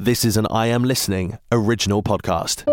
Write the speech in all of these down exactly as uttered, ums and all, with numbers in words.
This is an I Am Listening original podcast.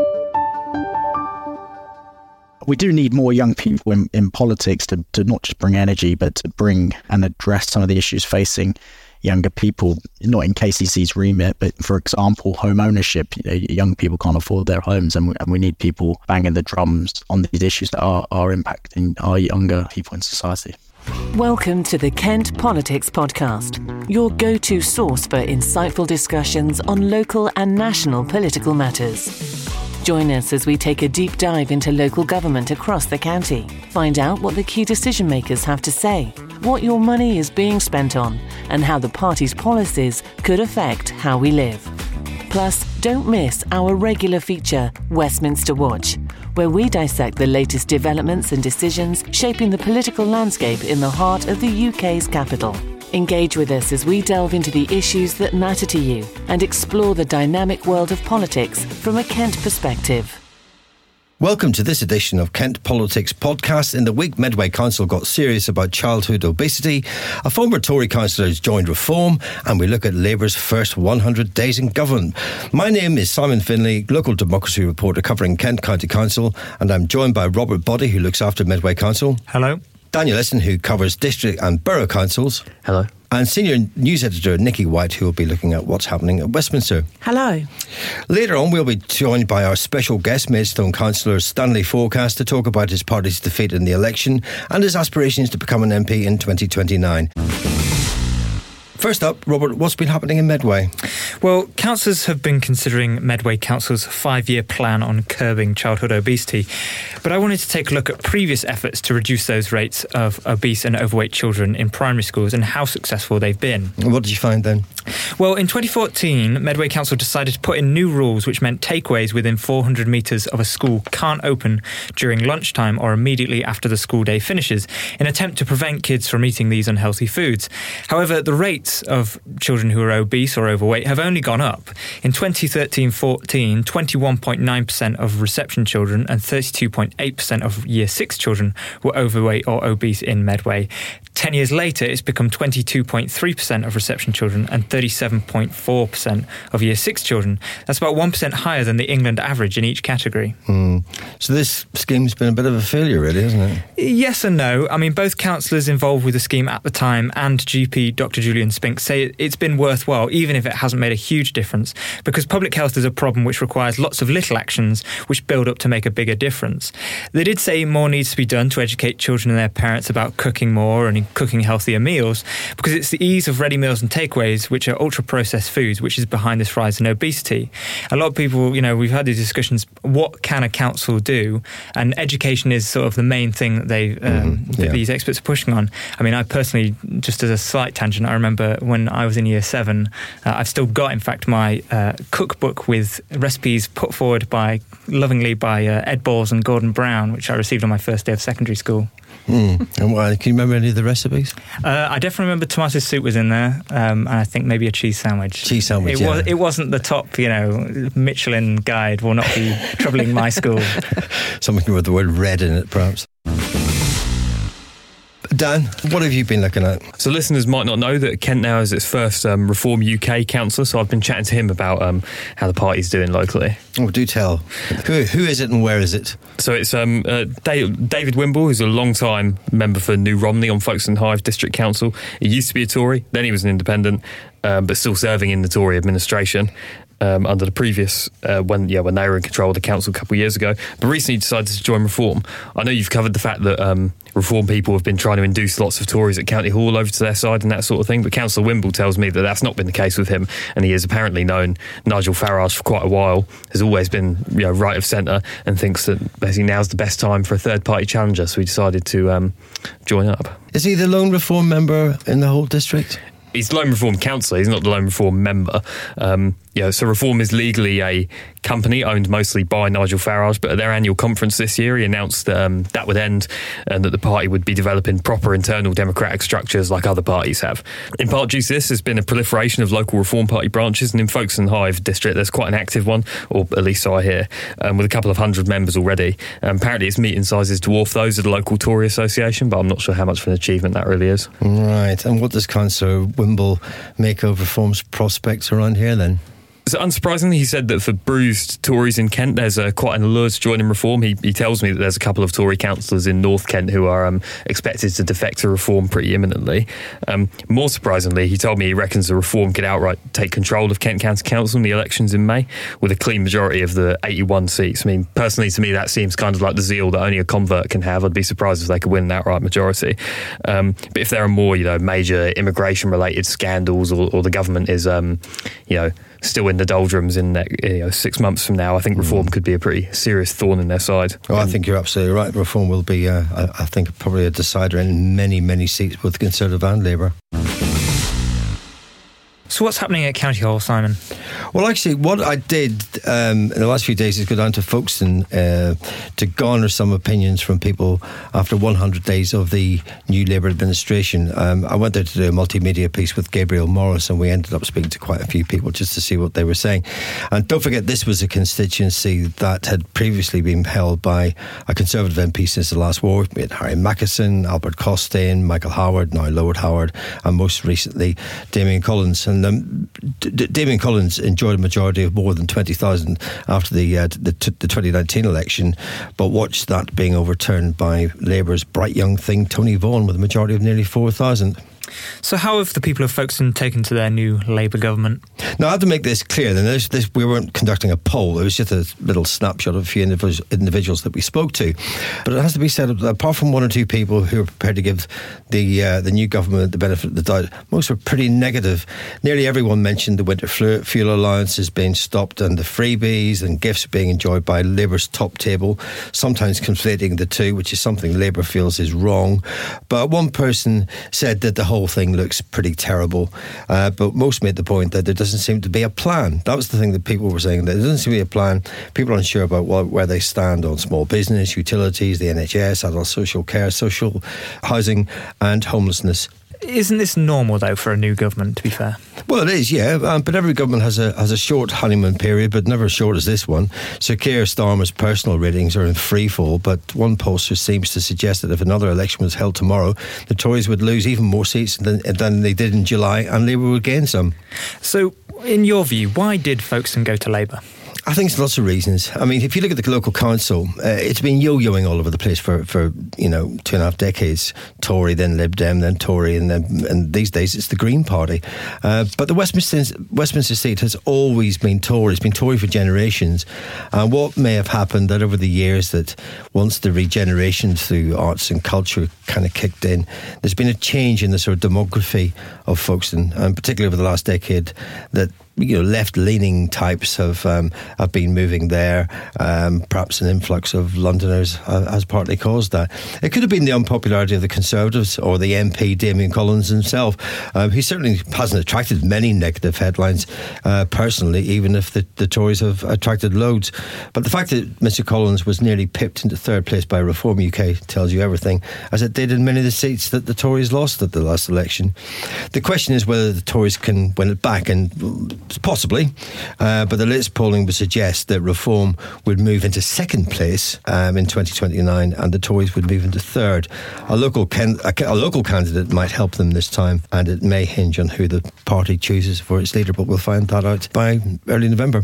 We do need more young people in, in politics to, to not just bring energy, but to bring and address some of the issues facing younger people, not in K C C's remit, but for example, home ownership. You know, young people can't afford their homes, and we, and we need people banging the drums on these issues that are, are impacting our younger people in society. Welcome to the Kent Politics Podcast, your go-to source for insightful discussions on local and national political matters. Join us as we take a deep dive into local government across the county. Find out what the key decision makers have to say, what your money is being spent on, and how the party's policies could affect how we live. Plus, don't miss our regular feature, Westminster Watch, where we dissect the latest developments and decisions shaping the political landscape in the heart of the U K's capital. Engage with us as we delve into the issues that matter to you and explore the dynamic world of politics from a Kent perspective. Welcome to this edition of Kent Politics Podcast. In the week, Medway Council got serious about childhood obesity. A former Tory councillor has joined Reform, and we look at Labour's first one hundred days in government. My name is Simon Finlay, local democracy reporter covering Kent County Council, and I'm joined by Robert Boddy, who looks after Medway Council. Hello. Daniel Essen, who covers district and borough councils. Hello. And senior news editor Nikki White, who will be looking at what's happening at Westminster. Hello. Later on, we'll be joined by our special guest, Maidstone councillor Stanley Forecast, to talk about his party's defeat in the election and his aspirations to become an M P in twenty twenty-nine. First up, Robert, what's been happening in Medway? Well, councillors have been considering Medway Council's five-year plan on curbing childhood obesity. But I wanted to take a look at previous efforts to reduce those rates of obese and overweight children in primary schools and how successful they've been. What did you find then? Well, in twenty fourteen, Medway Council decided to put in new rules which meant takeaways within four hundred metres of a school can't open during lunchtime or immediately after the school day finishes, in an attempt to prevent kids from eating these unhealthy foods. However, the rates of children who are obese or overweight have only gone up. In twenty thirteen fourteen, twenty-one point nine percent of reception children and thirty-two point eight percent of Year six children were overweight or obese in Medway. Ten years later, it's become twenty-two point three percent of reception children and thirty-seven point four percent of Year six children. That's about one percent higher than the England average in each category. Mm. So this scheme's been a bit of a failure, really, hasn't it? Yes and no. I mean, both councillors involved with the scheme at the time and G P Doctor Julian Spink say it's been worthwhile, even if it hasn't made a huge difference, because public health is a problem which requires lots of little actions which build up to make a bigger difference. They did say more needs to be done to educate children and their parents about cooking more and cooking healthier meals, because it's the ease of ready meals and takeaways, which are ultra-processed foods, which is behind this rise in obesity. A lot of people, you know, we've had these discussions, what can a council do? And education is sort of the main thing that they, um, mm-hmm. that yeah. these experts are pushing on. I mean, I personally, just as a slight tangent, I remember when I was in year seven, uh, I've still got, in fact, my uh, cookbook with recipes put forward by, lovingly by uh, Ed Balls and Gordon Brown, which I received on my first day of secondary school. Mm. And why, can you remember any of the recipes? Uh, I definitely remember tomato soup was in there, um, and I think maybe a cheese sandwich. Cheese sandwich, it yeah. Was, it wasn't the top, you know, Michelin guide will not be troubling my school. Something with the word red in it, perhaps. Dan, what have you been looking at? So listeners might not know that Kent now is its first um, Reform U K councillor, so I've been chatting to him about um, how the party's doing locally. Oh, do tell. Who, who is it and where is it? So it's um, uh, David Wimble, who's a long-time member for New Romney on Folkestone Hive District Council. He used to be a Tory, then he was an independent, um, but still serving in the Tory administration. Um, under the previous, uh, when yeah, when they were in control of the council a couple of years ago, but recently decided to join Reform. I know you've covered the fact that um, Reform people have been trying to induce lots of Tories at County Hall over to their side and that sort of thing, but Councillor Wimble tells me that that's not been the case with him, and he has apparently known Nigel Farage for quite a while, has always been, you know, right of centre, and thinks that basically now's the best time for a third party challenger, so he decided to um, join up. Is he the lone Reform member in the whole district? He's the Lone Reform councillor, he's not the Lone Reform member. Um, yeah, so Reform is legally a company owned mostly by Nigel Farage, but at their annual conference this year he announced that um, that would end and that the party would be developing proper internal democratic structures like other parties have. In part due to this, there's been a proliferation of local Reform Party branches, and in Folkestone Hive district there's quite an active one, or at least so I hear, um, with a couple of hundred members already. Um, apparently its meeting sizes dwarf those of the local Tory association, but I'm not sure how much of an achievement that really is. Right, and what does Councillor Wimble make of Reform's prospects around here then? So unsurprisingly, he said that for bruised Tories in Kent, there's a, quite an allure to join in reform. He, he tells me that there's a couple of Tory councillors in North Kent who are um, expected to defect to reform pretty imminently. Um, more surprisingly, he told me he reckons the reform could outright take control of Kent County Council in the elections in May with a clean majority of the eighty-one seats. I mean, personally, to me, that seems kind of like the zeal that only a convert can have. I'd be surprised if they could win an outright majority. Um, but if there are more, you know, major immigration-related scandals, or, or the government is, um, you know, still in the doldrums in you know, six months from now, I think reform could be a pretty serious thorn in their side. Oh, I think you're absolutely right. Reform will be, uh, I, I think, probably a decider in many, many seats, both Conservative and Labour. So what's happening at County Hall, Simon? Well, actually, what I did um, in the last few days is go down to Folkestone uh, to garner some opinions from people after one hundred days of the new Labour administration. Um, I went there to do a multimedia piece with Gabriel Morris, and we ended up speaking to quite a few people just to see what they were saying. And don't forget, this was a constituency that had previously been held by a Conservative M P since the last war. We had Harry Mackison, Albert Costain, Michael Howard, now Lord Howard, and most recently Damien Collins. And um, D- D- Damien Collins enjoyed a majority of more than twenty thousand after the, uh, the, t- the twenty nineteen election, but watched that being overturned by Labour's bright young thing, Tony Vaughan, with a majority of nearly four thousand. So how have the people of Folkestone taken to their new Labour government? Now, I have to make this clear. Then this, this, we weren't conducting a poll. It was just a little snapshot of a few individuals that we spoke to. But it has to be said that apart from one or two people who are prepared to give the uh, the new government the benefit of the doubt, most were pretty negative. Nearly everyone mentioned the winter fuel allowances being stopped and the freebies and gifts being enjoyed by Labour's top table, sometimes conflating the two, which is something Labour feels is wrong. But one person said that the whole thing looks pretty terrible, uh, but most made the point that there doesn't seem to be a plan. That was the thing that people were saying, that there doesn't seem to be a plan. People are unsure about what, where they stand on small business, utilities, the N H S, adult social care, social housing and homelessness. Isn't this normal, though, for a new government, to be fair? Well, it is, yeah. Um, but every government has a has a short honeymoon period, but never as short as this one. Sir Keir Starmer's personal ratings are in freefall, but one pollster seems to suggest that if another election was held tomorrow, the Tories would lose even more seats than, than they did in July, and Labour would gain some. So, in your view, why did Folkestone go to Labour? I think it's lots of reasons. I mean, if you look at the local council, uh, it's been yo-yoing all over the place for, for you know, two and a half decades. Tory, then Lib Dem, then Tory, and then and these days it's the Green Party. Uh, but the Westminster Westminster seat has always been Tory. It's been Tory for generations. And what may have happened that over the years, that once the regeneration through arts and culture kind of kicked in, there's been a change in the sort of demography of Folkestone, and particularly over the last decade, that you know, left-leaning types have um, have been moving there. Um, perhaps an influx of Londoners has partly caused that. It could have been the unpopularity of the Conservatives or the M P Damien Collins himself. Um, he certainly hasn't attracted many negative headlines uh, personally, even if the, the Tories have attracted loads. But the fact that Mister Collins was nearly pipped into third place by Reform U K tells you everything, as it did in many of the seats that the Tories lost at the last election. The question is whether the Tories can win it back, and possibly, uh, but the latest polling would suggest that Reform would move into second place um, in twenty twenty-nine, and the Tories would move into third. A local can- a, a local candidate might help them this time, and it may hinge on who the party chooses for its leader, but we'll find that out by early November.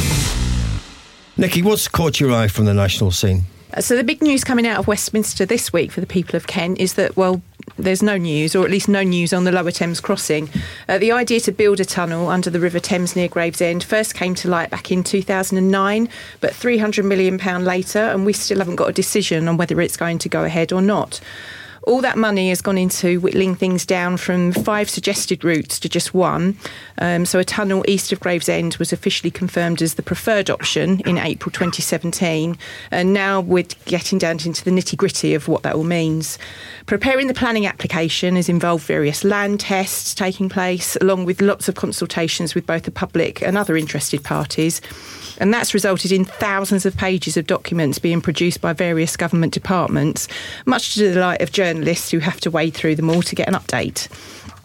Nikki, what's caught your eye from the national scene? So the big news coming out of Westminster this week for the people of Kent is that, well, there's no news, or at least no news on the Lower Thames crossing. Uh, the idea to build a tunnel under the River Thames near Gravesend first came to light back in two thousand nine, but three hundred million pounds later, and we still haven't got a decision on whether it's going to go ahead or not. All that money has gone into whittling things down from five suggested routes to just one. Um, so a tunnel east of Gravesend was officially confirmed as the preferred option in April twenty seventeen. And now we're getting down into the nitty-gritty of what that all means. Preparing the planning application has involved various land tests taking place, along with lots of consultations with both the public and other interested parties. And that's resulted in thousands of pages of documents being produced by various government departments, much to the delight of journalists who have to wade through them all to get an update.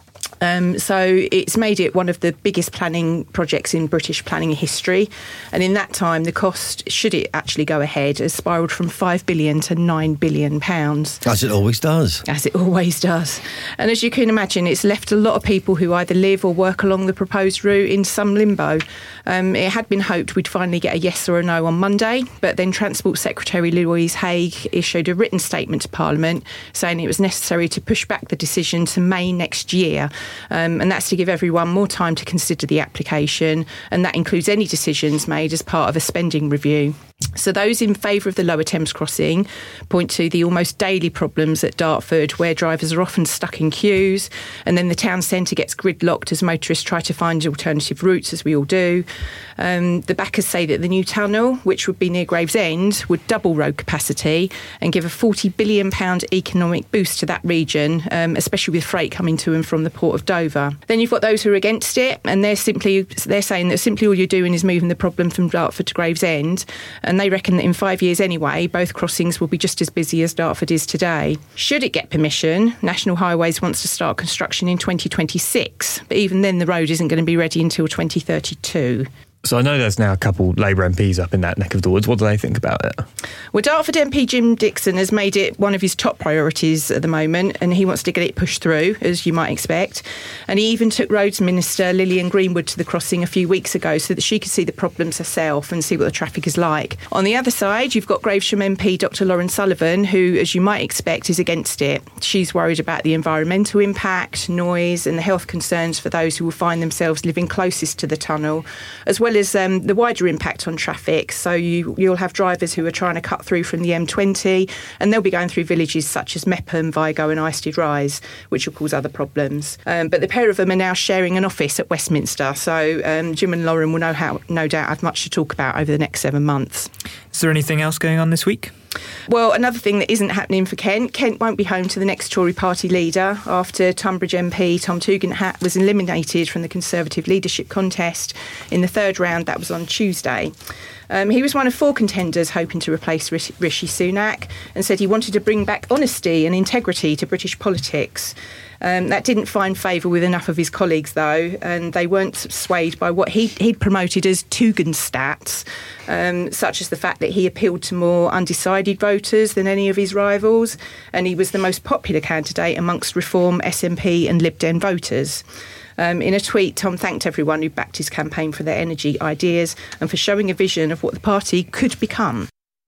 Um, so it's made it one of the biggest planning projects in British planning history. And in that time, the cost, should it actually go ahead, has spiralled from five billion pounds to nine billion pounds. As it always does. As it always does. And as you can imagine, it's left a lot of people who either live or work along the proposed route in some limbo. Um, it had been hoped we'd finally get a yes or a no on Monday, but then Transport Secretary Louise Haigh issued a written statement to Parliament saying it was necessary to push back the decision to May next year. Um, and that's to give everyone more time to consider the application, and that includes any decisions made as part of a spending review. So those in favour of the Lower Thames crossing point to the almost daily problems at Dartford, where drivers are often stuck in queues, and then the town centre gets gridlocked as motorists try to find alternative routes, as we all do. Um, the backers say that the new tunnel, which would be near Gravesend, would double road capacity and give a forty billion pounds economic boost to that region, um, especially with freight coming to and from the Port of Dover. Then you've got those who are against it, and they're simply they're saying that simply all you're doing is moving the problem from Dartford to Gravesend, and they reckon that in five years anyway, both crossings will be just as busy as Dartford is today. Should it get permission, National Highways wants to start construction in twenty twenty-six, but even then the road isn't going to be ready until twenty thirty-two. So I know there's now a couple Labour M Ps up in that neck of the woods. What do they think about it? Well, Dartford M P Jim Dixon has made it one of his top priorities at the moment, and he wants to get it pushed through, as you might expect. And he even took Roads Minister Lillian Greenwood to the crossing a few weeks ago so that she could see the problems herself and see what the traffic is like. On the other side, you've got Gravesham M P Doctor Lauren Sullivan, who, as you might expect, is against it. She's worried about the environmental impact, noise and the health concerns for those who will find themselves living closest to the tunnel, as well as um, the wider impact on traffic. So you, you'll have drivers who are trying to cut through from the M twenty, and they'll be going through villages such as Mepham, Vigo and Isted Rise, which will cause other problems. Um, but the pair of them are now sharing an office at Westminster, so um, Jim and Lauren will know how, no doubt have much to talk about over the next seven months. Is there anything else going on this week? Well, another thing that isn't happening for Kent, Kent won't be home to the next Tory party leader after Tunbridge M P Tom Tugendhat was eliminated from the Conservative leadership contest in the third round. That was on Tuesday. Um, he was one of four contenders hoping to replace Rishi, Rishi Sunak, and said he wanted to bring back honesty and integrity to British politics. Um, that didn't find favour with enough of his colleagues, though, and they weren't swayed by what he, he'd promoted as Tugendstats, um, such as the fact that he appealed to more undecided voters than any of his rivals, and he was the most popular candidate amongst Reform, S N P and Lib Dem voters. Um, in a tweet, Tom thanked everyone who backed his campaign for their energy ideas and for showing a vision of what the party could become.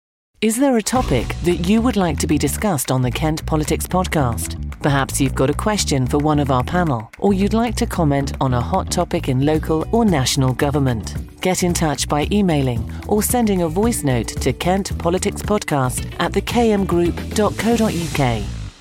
Is there a topic that you would like to be discussed on the Kent Politics podcast? Perhaps you've got a question for one of our panel, or you'd like to comment on a hot topic in local or national government. Get in touch by emailing or sending a voice note to Kent Politics Podcast at the k m group dot co dot u k.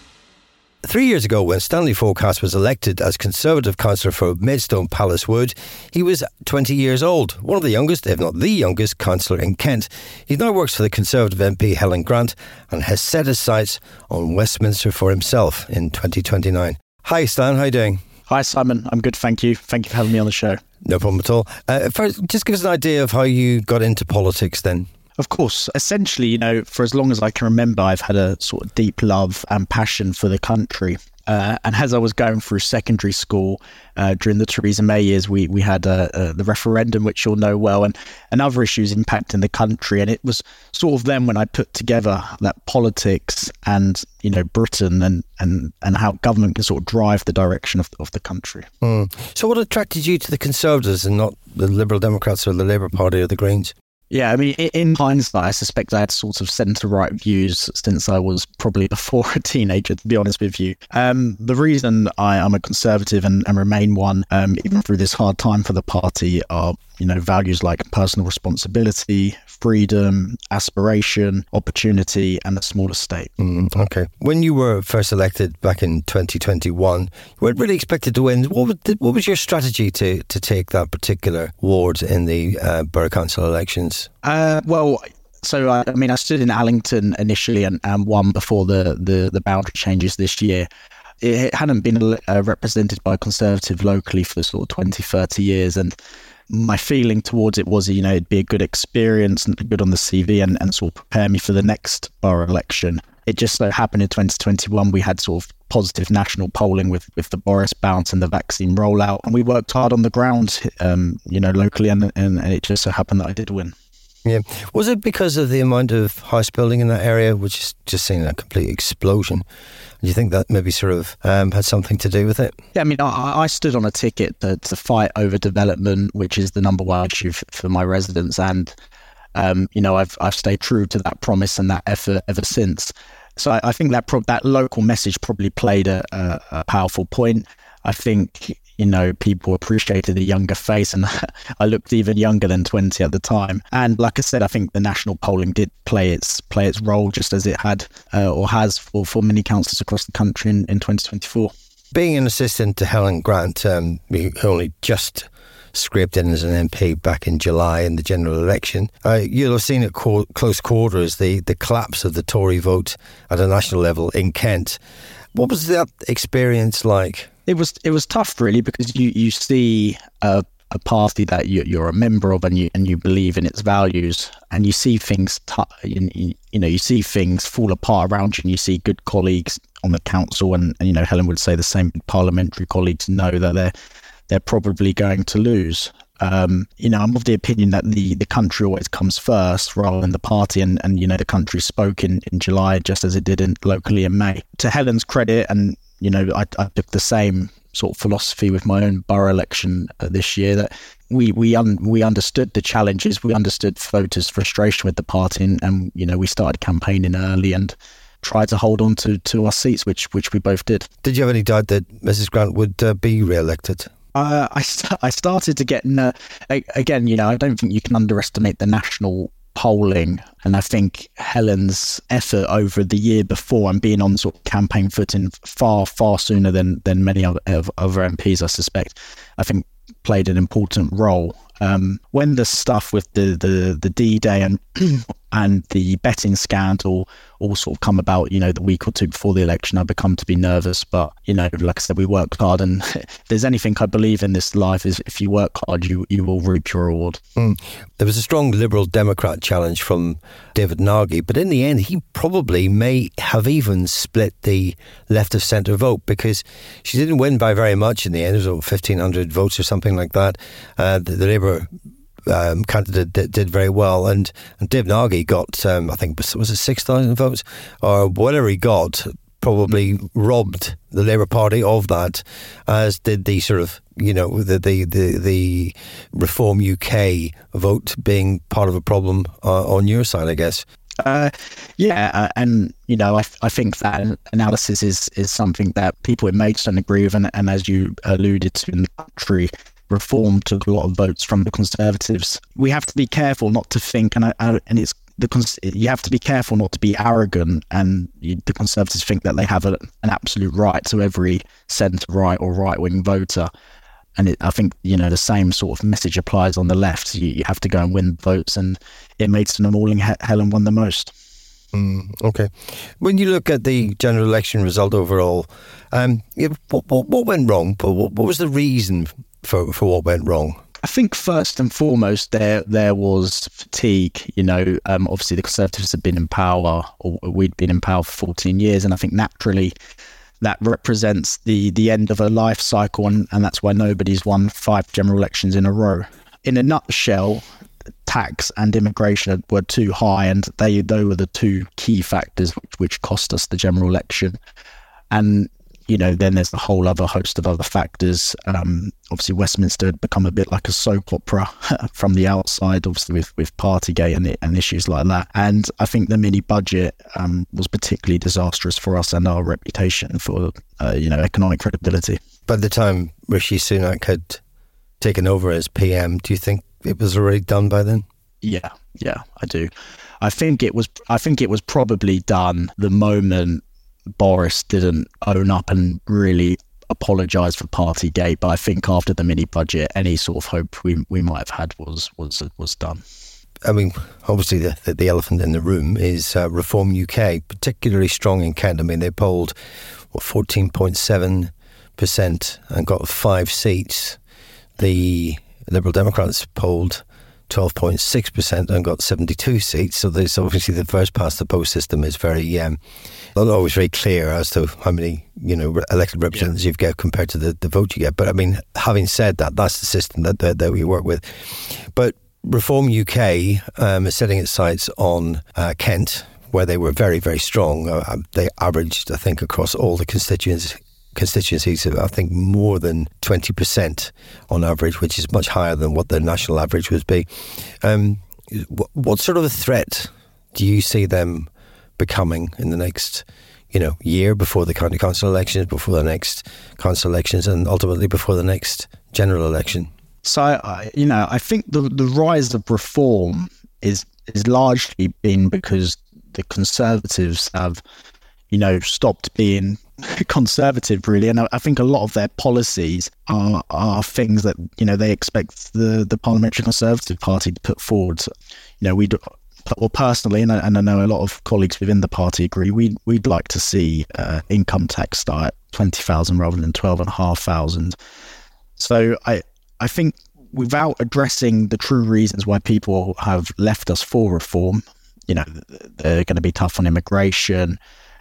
Three years ago, when Stanley Forecast was elected as Conservative councillor for Maidstone Palace Wood, he was twenty years old, one of the youngest, if not the youngest, councillor in Kent. He now works for the Conservative M P Helen Grant and has set his sights on Westminster for himself in twenty twenty-nine. Hi Stan, how are you doing? Hi Simon, I'm good, thank you. Thank you for having me on the show. No problem at all. Uh, first, just give us an idea of how you got into politics then. Of course, essentially, you know, for as long as I can remember, I've had a sort of deep love and passion for the country. Uh, and as I was going through secondary school uh, during the Theresa May years, we we had uh, uh, the referendum, which you'll know well, and, and other issues impacting the country. And it was sort of then when I put together that politics and, you know, Britain and, and, and how government can sort of drive the direction of, of the country. Mm. So what attracted you to the Conservatives and not the Liberal Democrats or the Labour Party or the Greens? Yeah, I mean, in hindsight, I suspect I had sort of centre-right views since I was probably before a teenager, to be honest with you. Um, the reason I am a Conservative and, and remain one, um, even through this hard time for the party, are, you know, values like personal responsibility, freedom, aspiration, opportunity, and a smaller state. Mm, okay. When you were first elected back in twenty twenty-one, you weren't really expected to win. What was, the, what was your strategy to, to take that particular ward in the uh, Borough Council elections? Uh, well, so I, I mean, I stood in Allington initially and, and won before the, the, the boundary changes this year. It hadn't been uh, represented by a Conservative locally for sort of twenty, thirty years, and my feeling towards it was, you know, it'd be a good experience and good on the C V and, and sort of prepare me for the next borough election. It just so happened in twenty twenty-one, we had sort of positive national polling with, with the Boris bounce and the vaccine rollout. And we worked hard on the ground, um, you know, locally, and, and, and it just so happened that I did win. Yeah. Was it because of the amount of house building in that area, which is just seeing a complete explosion? Do you think that maybe sort of um, had something to do with it? Yeah, I mean, I, I stood on a ticket to, to fight over development, which is the number one issue for, for my residents. And, um, you know, I've I've stayed true to that promise and that effort ever since. So I, I think that pro- that local message probably played a, a, a powerful point. I think, you know, people appreciated the younger face, and I looked even younger than twenty at the time. And like I said, I think the national polling did play its play its role, just as it had uh, or has for, for many councils across the country in, in twenty twenty-four. Being an assistant to Helen Grant, um, who only just scraped in as an M P back in July in the general election, uh, you'll have seen at co- close quarters the, the collapse of the Tory vote at a national level in Kent. What was that experience like? It was it was tough, really, because you you see a, a party that you, you're a member of, and you and you believe in its values, and you see things t- you, you know you see things fall apart around you, and you see good colleagues on the council, and, and you know Helen would say the same. Parliamentary colleagues know that they're they're probably going to lose. Um, you know, I'm of the opinion that the, the country always comes first rather than the party, and, and you know the country spoke in, in July just as it did in, locally in May. To Helen's credit, and you know, I, I took the same sort of philosophy with my own borough election uh, this year, that we we un, we understood the challenges, we understood voters' frustration with the party, and, and you know we started campaigning early and tried to hold on to, to our seats, which which we both did. Did you have any doubt that Missus Grant would uh, be re-elected? Uh, I, st- I started to get, uh, again, you know, I don't think you can underestimate the national polling. And I think Helen's effort over the year before and being on sort of campaign footing far, far sooner than, than many other, other M Ps, I suspect, I think played an important role. Um, when the stuff with the, the, the D-Day and and the betting scandal all sort of come about, you know, the week or two before the election, I become to be nervous. But, you know, like I said, we worked hard, and if there's anything I believe in this life is if you work hard, you, you will reap your reward. Mm. There was a strong Liberal Democrat challenge from David Nagy, but in the end, he probably may have even split the left of centre vote, because she didn't win by very much in the end. It was over fifteen hundred votes or something like that. Uh, the, the Labour Um, candidate did, did very well, and, and Dave Nagy got, um, I think, was it six thousand votes? Or whatever he got, probably robbed the Labour Party of that, as did the sort of, you know, the the, the, the Reform U K vote being part of a problem uh, on your side, I guess. Uh, yeah, uh, and you know, I, I think that analysis is, is something that people in Maidstone agree with, and, and as you alluded to in the country, Reform took a lot of votes from the Conservatives. We have to be careful not to think, and I, I, and it's the you have to be careful not to be arrogant. And you, the Conservatives think that they have a, an absolute right to every centre right or right wing voter, and it, I think you know the same sort of message applies on the left. You, you have to go and win votes, and it Maidstone and Malling, Helen won the most. Mm, okay. When you look at the general election result overall, um, what, what, what went wrong? What, what was the reason for, for what went wrong? I think first and foremost there there was fatigue. You know, um, obviously the Conservatives had been in power, or we'd been in power for fourteen years, and I think naturally that represents the the end of a life cycle, and, and that's why nobody's won five general elections in a row. In a nutshell, tax and immigration were too high, and they they were the two key factors which, which cost us the general election. And you know, then there's a whole other host of other factors. Um, obviously, Westminster had become a bit like a soap opera from the outside, obviously with, with Partygate and, and issues like that. And I think the mini budget um, was particularly disastrous for us and our reputation for, uh, you know, economic credibility. By the time Rishi Sunak had taken over as P M, do you think it was already done by then? Yeah, yeah, I do. I think it was. I think it was probably done the moment Boris didn't own up and really apologise for Partygate, but I think after the mini budget, any sort of hope we we might have had was was was done. I mean, obviously the the, the elephant in the room is uh, Reform U K, particularly strong in Kent. I mean, they polled what fourteen point seven percent and got five seats. The Liberal Democrats polled twelve point six percent and got seventy-two seats. So there's obviously the first past the post system is very, um, not always very clear as to how many, you know, elected representatives yeah. you get compared to the, the vote you get. But I mean, having said that, that's the system that, that, that we work with. But Reform U K um, is setting its sights on uh, Kent, where they were very, very strong. Uh, they averaged, I think, across all the constituents, constituencies, I think more than twenty percent on average, which is much higher than what the national average would be. Um, what, what sort of a threat do you see them becoming in the next, you know, year before the county council elections, before the next council elections, and ultimately before the next general election? So, I, you know, I think the the rise of Reform is is largely been because the Conservatives have, you know, stopped being conservative, really. And I, I think a lot of their policies are are things that, you know, they expect the, the Parliamentary Conservative Party to put forward. You know, we well, personally, and I, and I know a lot of colleagues within the party agree, we'd, we'd like to see uh, income tax start at twenty thousand rather than twelve and a half thousand. So I, I think without addressing the true reasons why people have left us for Reform, you know, they're going to be tough on immigration,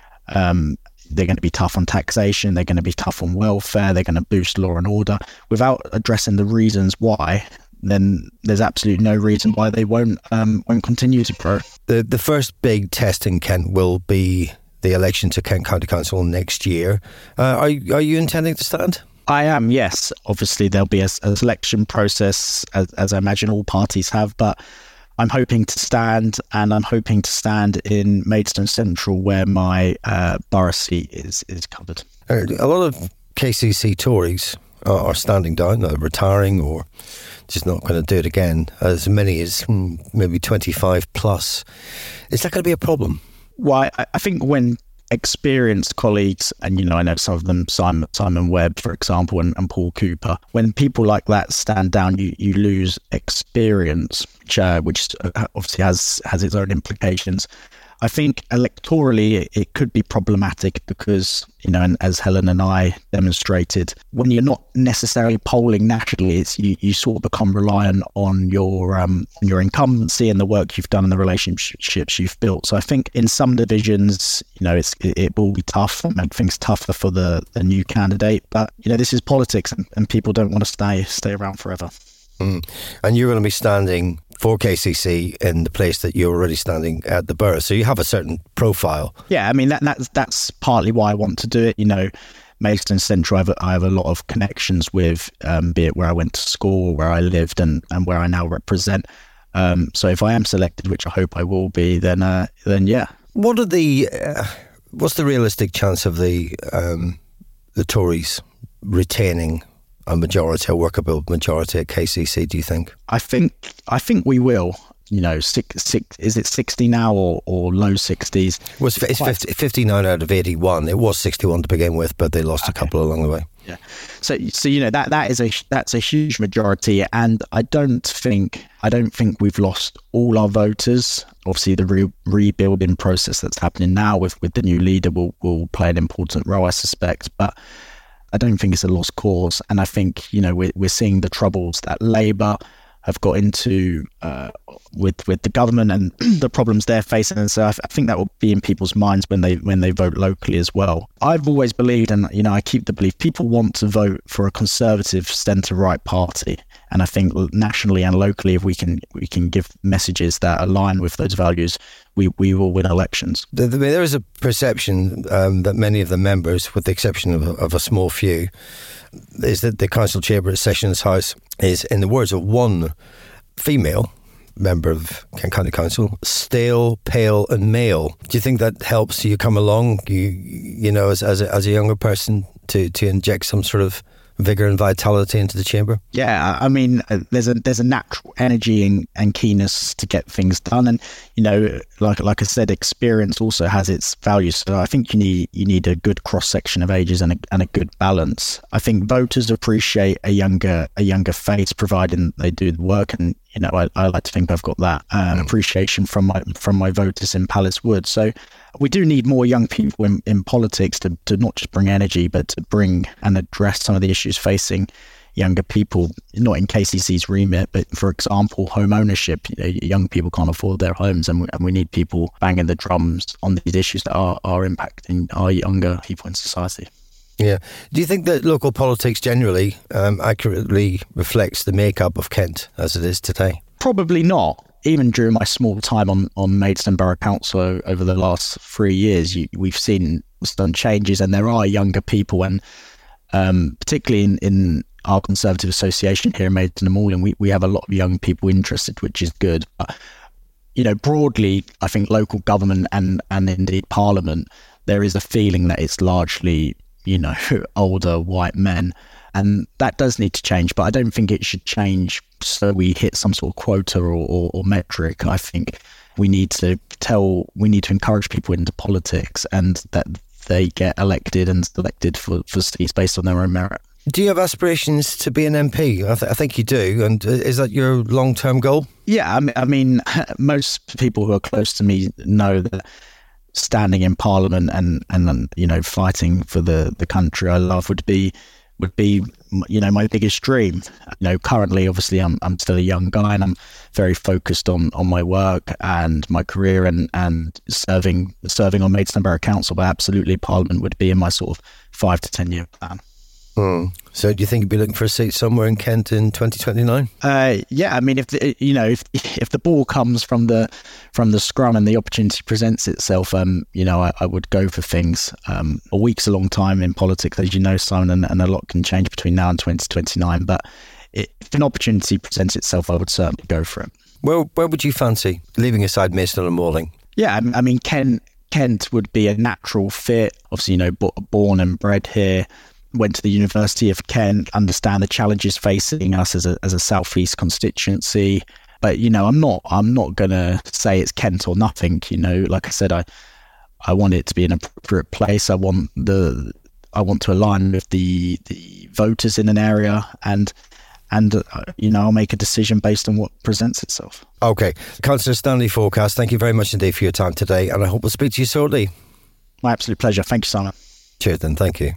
um, they're going to be tough on taxation, they're going to be tough on welfare, they're going to boost law and order. Without addressing the reasons why, then there's absolutely no reason why they won't um, won't continue to grow. The the first big test in Kent will be the election to Kent County Council next year. Uh, are are you intending to stand? I am, yes. Obviously, there'll be a, a selection process, as, as I imagine all parties have, but I'm hoping to stand, and I'm hoping to stand in Maidstone Central, where my uh, borough seat is, is covered. A lot of K C C Tories are, are standing down, are retiring, or just not going to do it again, as many as hmm, maybe twenty-five plus. Is that going to be a problem? Well, I, I think when experienced colleagues, and you know, I know some of them, Simon Simon Webb, for example, and, and Paul Cooper, when people like that stand down, you, you lose experience, which, uh, which obviously has has its own implications. I think electorally it, it could be problematic because, you know, and as Helen and I demonstrated, when you're not necessarily polling nationally, it's you, you sort of become reliant on your um, your incumbency and the work you've done and the relationships you've built. So I think in some divisions, you know, it's it, it will be tough and make things tougher for the, the new candidate. But, you know, this is politics, and, and people don't want to stay stay around forever. Mm. And you're going to be standing for K C C in the place that you're already standing at the borough, so you have a certain profile. Yeah, I mean that that's that's partly why I want to do it. You know, Maidstone Central, I have a, I have a lot of connections with, um, be it where I went to school, where I lived, and, and where I now represent. Um, so if I am selected, which I hope I will be, then uh, then yeah. What are the uh, what's the realistic chance of the um, the Tories retaining a majority, a workable majority at K C C, do you think? I think I think we will. You know, six, six, is it sixty now or, or low sixties? Well, it's, it's fifty, fifty-nine out of eighty-one. It was sixty-one to begin with, but they lost okay. a couple along the way. Yeah. So, so you know that that is a that's a huge majority, and I don't think I don't think we've lost all our voters. Obviously, the re- rebuilding process that's happening now with, with the new leader will will play an important role, I suspect, but I don't think it's a lost cause. And I think, you know, we're, we're seeing the troubles that Labour have got into uh, with with the government and the problems they're facing, and so I, f- I think that will be in people's minds when they when they vote locally as well. I've always believed, and you know, I keep the belief, people want to vote for a conservative centre-right party, and I think nationally and locally, if we can we can give messages that align with those values, we we will win elections. There is a perception um, that many of the members, with the exception of a, of a small few, is that the council chamber at Sessions House is, in the words of one female member of Kent County Council, stale, pale and male. Do you think that helps you come along, you you know, as as a, as a younger person, to, to inject some sort of vigour and vitality into the chamber? Yeah, I mean, there's a there's a natural energy and, and keenness to get things done, and you know, like like I said, experience also has its values. So I think you need you need a good cross section of ages and a, and a good balance. I think voters appreciate a younger a younger face, providing they do the work, and you know, I, I like to think I've got that uh, mm. appreciation from my from my voters in Palace Wood. So we do need more young people in, in politics to, to not just bring energy, but to bring and address some of the issues facing younger people, not in K C C's remit, but for example, home ownership. You know, young people can't afford their homes, and we, and we need people banging the drums on these issues that are, are impacting our younger people in society. Yeah. Do you think that local politics generally um, accurately reflects the makeup of Kent as it is today? Probably not. Even during my small time on, on Maidstone Borough Council over the last three years, you, we've seen some changes, and there are younger people, and um, particularly in, in our Conservative Association here in Maidstone and Malling, we, we have a lot of young people interested, which is good. But, you know, broadly, I think local government and, and indeed Parliament, there is a feeling that it's largely, you know, older white men. And that does need to change, but I don't think it should change so we hit some sort of quota or, or, or metric. I think we need to tell, we need to encourage people into politics, and that they get elected and selected for, for seats based on their own merit. Do you have aspirations to be an M P? I, th- I think you do. And is that your long-term goal? Yeah, I mean, I mean, most people who are close to me know that standing in Parliament and, and you know, fighting for the, the country I love would be would be, you know, my biggest dream. You know, currently, obviously, I'm I'm still a young guy, and I'm very focused on, on my work and my career and, and serving serving on Maidstone Borough Council. But absolutely, Parliament would be in my sort of five to ten year plan. Hmm. So, do you think you'd be looking for a seat somewhere in Kent in twenty twenty-nine? Uh, yeah, I mean, if the, you know, if if the ball comes from the from the scrum and the opportunity presents itself, um, you know, I, I would go for things. Um, a week's a long time in politics, as you know, Simon, and, and a lot can change between now and twenty twenty-nine. But if an opportunity presents itself, I would certainly go for it. Well, where would you fancy, leaving aside Maidstone and Malling? Yeah, I, I mean, Kent Kent would be a natural fit. Obviously, you know, born and bred here. Went to the University of Kent, understand the challenges facing us as a as a southeast constituency. But you know, I'm not I'm not gonna say it's Kent or nothing. You know, like I said, I I want it to be an appropriate place. I want the I want to align with the the voters in an area, and and uh, you know, I'll make a decision based on what presents itself. Okay, Councillor Stanley Forecast, thank you very much indeed for your time today, and I hope we'll speak to you shortly. My absolute pleasure. Thank you, Simon. Cheers, then. Thank you.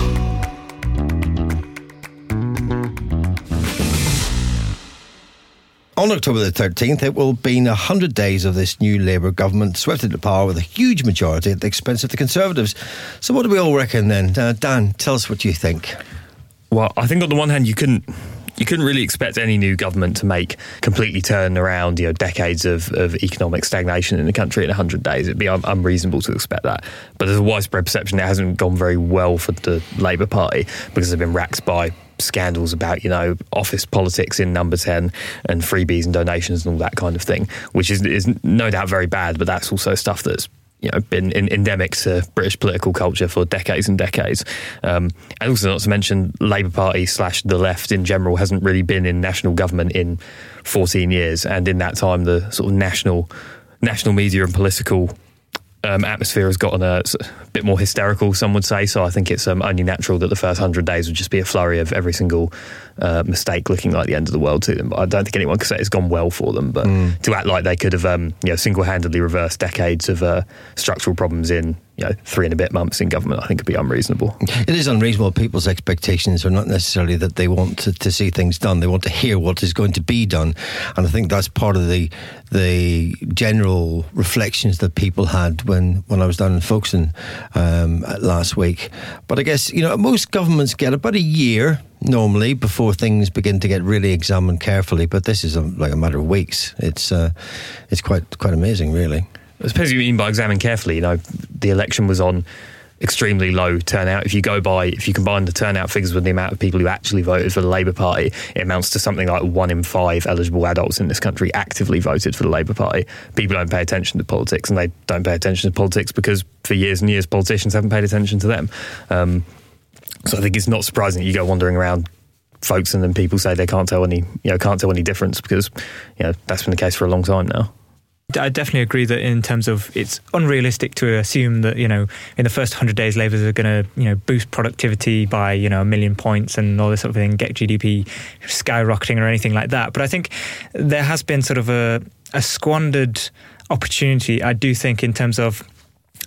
On October the thirteenth, it will have been one hundred days of this new Labour government swept into power with a huge majority at the expense of the Conservatives. So what do we all reckon then? Uh, Dan, tell us what you think. Well, I think on the one hand, you couldn't you couldn't really expect any new government to make completely turn around, you know, decades of, of economic stagnation in the country in one hundred days. It'd be un- unreasonable to expect that. But there's a widespread perception it hasn't gone very well for the Labour Party because they've been racked by scandals about, you know, office politics in Number ten and freebies and donations and all that kind of thing, which is, is no doubt very bad, but that's also stuff that's, you know, been in, endemic to British political culture for decades and decades. Um, and also, not to mention, Labour Party slash the left in general hasn't really been in national government in fourteen years. And in that time, the sort of national national media and political um, atmosphere has gotten a, a bit more hysterical, some would say. So I think it's um, only natural that the first hundred days would just be a flurry of every single uh, mistake looking like the end of the world to them. But I don't think anyone could say it's gone well for them. But mm. to act like they could have um, you know, single-handedly reversed decades of uh, structural problems in, you know, three and a bit months in government, I think would be unreasonable. It is unreasonable. People's expectations are not necessarily that they want to, to see things done. They want to hear what is going to be done. And I think that's part of the the general reflections that people had when, when I was down in Folkestone um, last week. But I guess, you know, most governments get about a year normally before things begin to get really examined carefully. But this is a, like a matter of weeks. It's uh, it's quite quite amazing, really. It depends what you mean by examine carefully. You know, the election was on extremely low turnout. If you go by, if you combine the turnout figures with the amount of people who actually voted for the Labour Party, it amounts to something like one in five eligible adults in this country actively voted for the Labour Party. People don't pay attention to politics, and they don't pay attention to politics because for years and years politicians haven't paid attention to them. Um, so I think it's not surprising that you go wandering around folks and then people say they can't tell any, you know, can't tell any difference because, you know, that's been the case for a long time now. I definitely agree that in terms of it's unrealistic to assume that, you know, in the first one hundred days, Labour are going to, you know, boost productivity by, you know, a million points and all this sort of thing, get G D P skyrocketing or anything like that. But I think there has been sort of a, a squandered opportunity, I do think, in terms of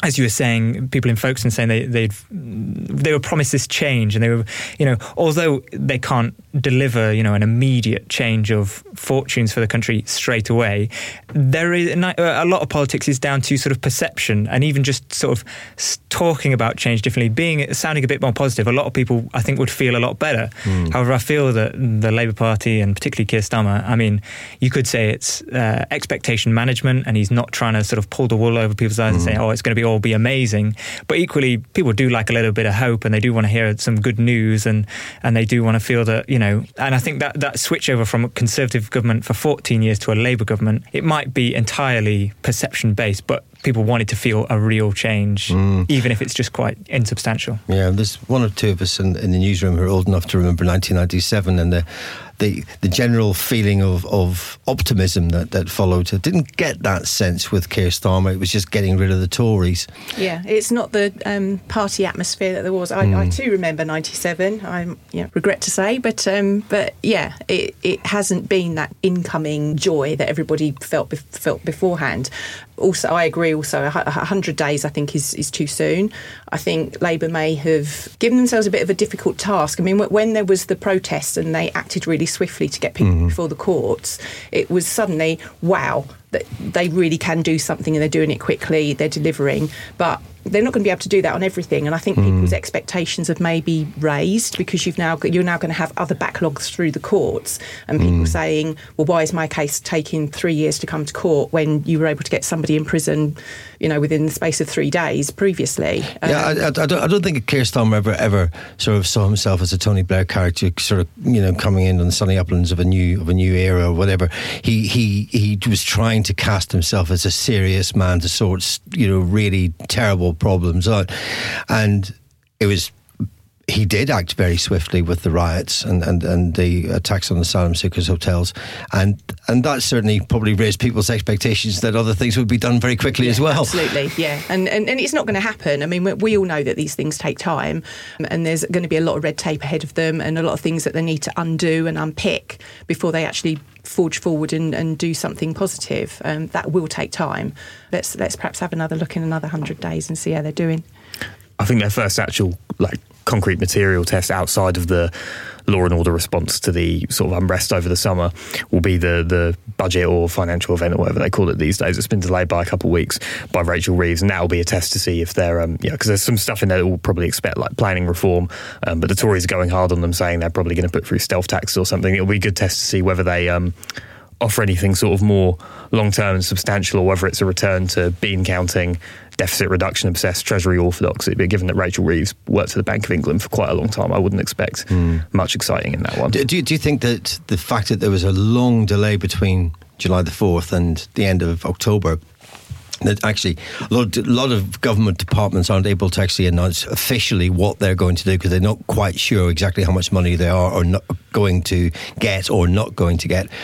as you were saying, people in Folkestone saying they they'd they were promised this change, and they were, you know, although they can't deliver, you know, an immediate change of fortunes for the country straight away, there is a lot of politics is down to sort of perception, and even just sort of talking about change differently, being sounding a bit more positive. A lot of people, I think, would feel a lot better. Mm. However, I feel that the Labour Party, and particularly Keir Starmer, I mean, you could say it's uh, expectation management, and he's not trying to sort of pull the wool over people's eyes mm. and say, oh, it's going to be all be amazing. But equally, people do like a little bit of hope, and they do want to hear some good news, and and they do want to feel that, you know, and I think that that switch over from a Conservative government for fourteen years to a Labour government, it might be entirely perception based, but people wanted to feel a real change, mm. even if it's just quite insubstantial. Yeah, there's one or two of us in, in the newsroom who are old enough to remember nineteen ninety-seven and the the, the general feeling of, of optimism that, that followed. I didn't get that sense with Keir Starmer. It was just getting rid of the Tories. Yeah, it's not the um, party atmosphere that there was. I, mm. I too remember ninety-seven, I you know, regret to say, but um, but yeah, it, it hasn't been that incoming joy that everybody felt felt beforehand. Also, I agree also, one hundred days I think is, is too soon. I think Labour may have given themselves a bit of a difficult task. I mean, when there was the protests and they acted really swiftly to get people mm. before the courts, it was suddenly, wow, that they really can do something, and they're doing it quickly, they're delivering. But they're not going to be able to do that on everything, and I think mm. people's expectations have maybe raised because you've now you're now going to have other backlogs through the courts, and people mm. saying, well, why is my case taking three years to come to court when you were able to get somebody in prison, you know, within the space of three days previously? Um, yeah, I, I, I, don't, I don't think Keir Starmer ever ever sort of saw himself as a Tony Blair character, sort of, you know, coming in on the sunny uplands of a new of a new era or whatever. He he he was trying to cast himself as a serious man to sort, you know, really terrible problems out, and it was he did act very swiftly with the riots and, and, and the attacks on asylum seekers' hotels, and and that certainly probably raised people's expectations that other things would be done very quickly yeah, as well. Absolutely, yeah, and, and and it's not going to happen. I mean, we, we all know that these things take time, and there's going to be a lot of red tape ahead of them, and a lot of things that they need to undo and unpick before they actually forge forward and, and do something positive. Um, that will take time. Let's let's perhaps have another look in another hundred days and see how they're doing. I think their first actual like concrete material test outside of the law and order response to the sort of unrest over the summer will be the the budget or financial event or whatever they call it these days. It's been delayed by a couple of weeks by Rachel Reeves, and that will be a test to see if they're um yeah because there's some stuff in there that we'll probably expect, like planning reform, um, but the Tories are going hard on them, saying they're probably going to put through stealth tax or something. It'll be a good test to see whether they um offer anything sort of more long-term and substantial, or whether it's a return to bean counting, deficit reduction obsessed Treasury orthodoxy. But given that Rachel Reeves worked for the Bank of England for quite a long time, I wouldn't expect mm. much exciting in that one. Do, do, you, do you think that the fact that there was a long delay between July the fourth and the end of October, that actually a lot, a lot of government departments aren't able to actually announce officially what they're going to do because they're not quite sure exactly how much money they are or not going to get or not going to get?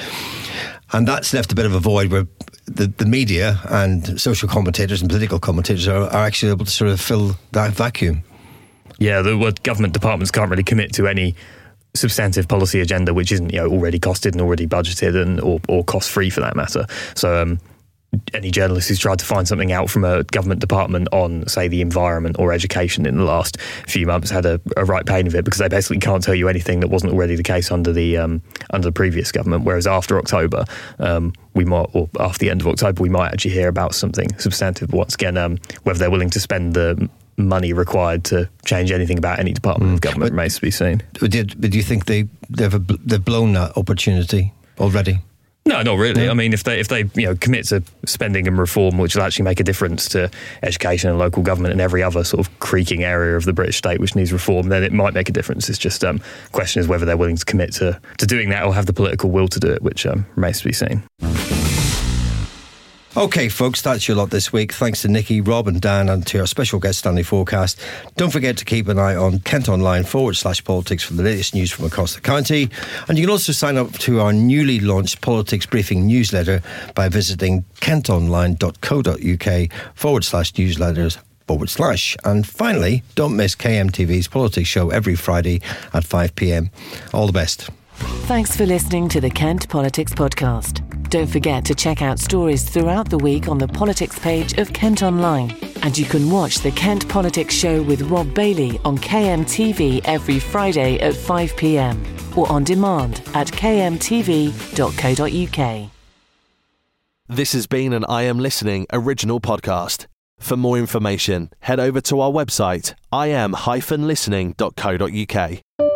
And that's left a bit of a void where the, the media and social commentators and political commentators are, are actually able to sort of fill that vacuum. Yeah, the well, government departments can't really commit to any substantive policy agenda which isn't, you know, already costed and already budgeted and or, or cost free for that matter. So um, any journalist who's tried to find something out from a government department on, say, the environment or education in the last few months had a, a right pain of it, because they basically can't tell you anything that wasn't already the case under the um, under the previous government. Whereas after October, um, we might, or after the end of October, we might actually hear about something substantive. Once again, um, whether they're willing to spend the money required to change anything about any department mm. of government but, remains to be seen. Did, do you think they they've they've blown that opportunity already? No, not really. I mean, if they if they you know commit to spending and reform, which will actually make a difference to education and local government and every other sort of creaking area of the British state which needs reform, then it might make a difference. It's just um, question is whether they're willing to commit to, to doing that or have the political will to do it, which um, remains to be seen. OK, folks, that's your lot this week. Thanks to Nikki, Rob and Dan, and to our special guest, Stanley Forecast. Don't forget to keep an eye on Kent Online forward slash politics for the latest news from across the county. And you can also sign up to our newly launched Politics Briefing newsletter by visiting kentonline.co.uk forward slash newsletters forward slash. And finally, don't miss K M T V's Politics Show every Friday at five p.m. All the best. Thanks for listening to the Kent Politics Podcast. Don't forget to check out stories throughout the week on the politics page of Kent Online. And you can watch the Kent Politics Show with Rob Bailey on K M T V every Friday at five p m or on demand at k m t v dot co dot u k. This has been an I Am Listening original podcast. For more information, head over to our website, i am dash listening dot co dot u k.